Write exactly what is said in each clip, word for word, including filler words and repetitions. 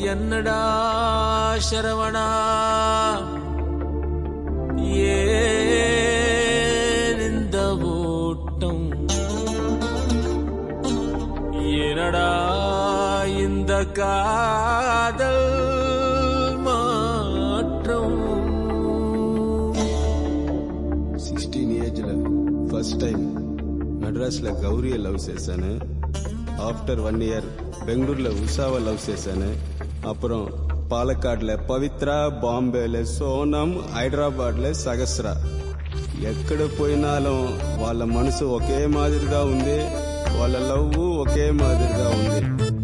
என்னடா சரவணா ஏன் இந்த ஓட்டம் என்னடா இந்த காதல் மாற்றம் సిక్స్టీన్ ఏజ్ లో ఫస్ట్ టైం మద్రాస్ లో గౌరీ లవ్ చేశాను. ఆఫ్టర్ వన్ ఇయర్ బెంగళూరులో ఉషావ లవ్ చేశాను. అப்புறம் పాలక్కాడ్లో పవిత్ర, బాంబేలో సోనం, హైదరాబాద్లో సహస్ర. ఎక్కడ పోయినాலும் వాళ్ళ మనసు ఒకే మాదిరిగా ఉంది, వాళ్ళ లవ్ ఒకే మాదిరిగా ఉంది.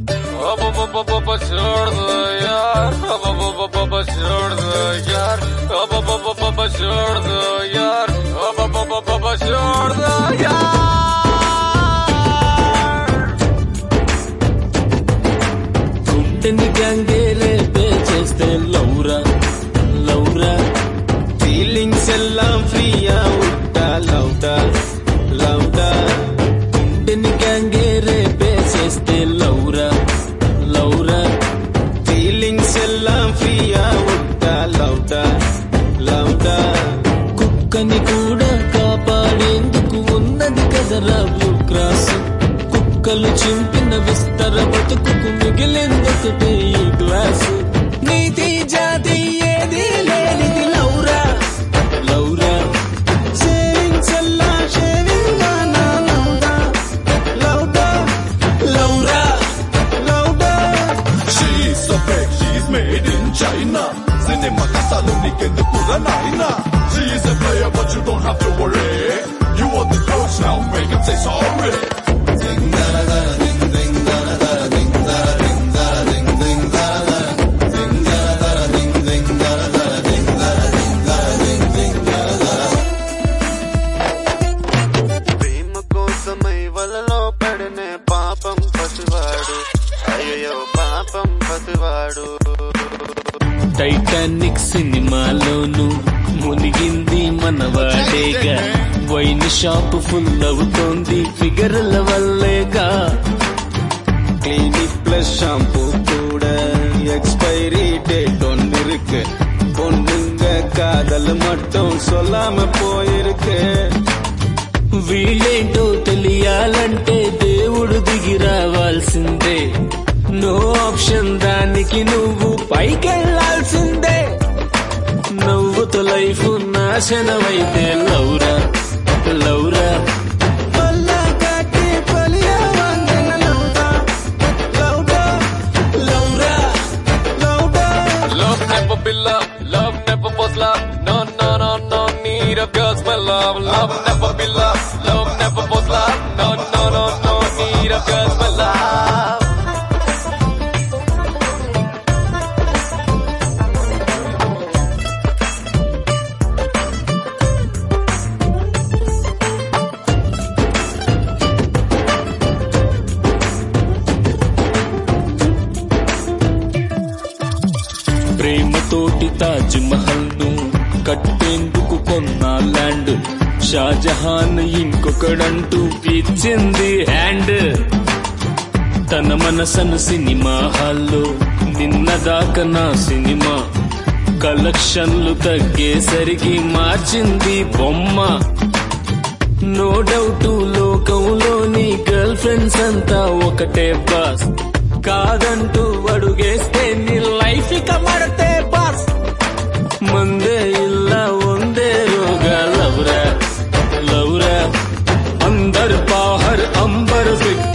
గుండెని గంగేరే చేస్తే లౌరా లౌరా ఫీలింగ్స్ ఎల్లాం ఫ్రీయా ఉంటా లౌటా లౌటా. గుండెని గంగేరే చేస్తే లౌరా లౌరా ఫీలింగ్స్ ఎల్లాం ఫ్రీయా ఉంటా లౌటా లౌటా. కుక్కని కూడా కాపాడేందుకు ఉన్నది కదరా బ్లూ క్రాస్. కుక్కలు చింపిన విస్తర బతుకు మిగిలిందొకటే ఈ గ్లాసు. నీతి జాతి ఏది లేనిది లౌరా లౌరా. సేవింగ్స్ ఎల్లా షేవింగ్ గానా లౌటా లౌటా లౌరా లౌటా. She's so big, she's made in China. Cinema kasalu nikendukura naina. She's a player but you don't have to worry. You want the coach now, make him say sorry. Ding da da ding ding da da ding da ding da ding ding da da ding da da ding ding da da ding da ding da ding ding da da. ప్రేమ కోసమై వలలో పడనే పాపం పసివాడు, అయ్యో పాపం పసివాడు. Titanic సినిమాలోను మునిగింది మనవాడేగా. Wine shop full అవుతోంది ఫిగర్ల వల్లేగా. கிளினிக் பிளஸ் ஷாம்பு கூட எக்ஸ்பைரி டேட் ஒன்னு இருக்கு. பொண்ணுங்க காதல் மட்டும் சொல்லாம போயிருக்கு. వీళ్ళేంటో తెలియాలంటే దేవుడు దిగి రావాల్సిందే. నో ఆప్షన్, దానికి నువ్వు పైకెళ్లాల్సిందే. నవ్వుతో లైఫ్ నాశనమైతే లౌరా లౌరా. Love never was love, no, no, no, no need of girls my love. Love never be love, love never was love, no, no, no, no need of girls my love. ప్రేమతోటి తాజ్ మహల్ ను కట్టేందుకు కొన్న land. Shahjahan ఇంకొకడంటూ ఇచ్చింది hand. తన మనసను cinema హాల్లో నిన్నదాకా నా cinema కలెక్షన్లు తగ్గేసరికి మార్చింది బొమ్మ. నో డౌట్ లోకంలోని గర్ల్ ఫ్రెండ్స్ అంతా ఒకటే బాస్. కాదంటూ అడుగేస్తే నీ లైఫ్ ఇక మడతే బాస్. మందే ఇల్లా వందే రోగా లౌరా లౌరా. అందర్ బాహర్ అంబర్ ఫిక్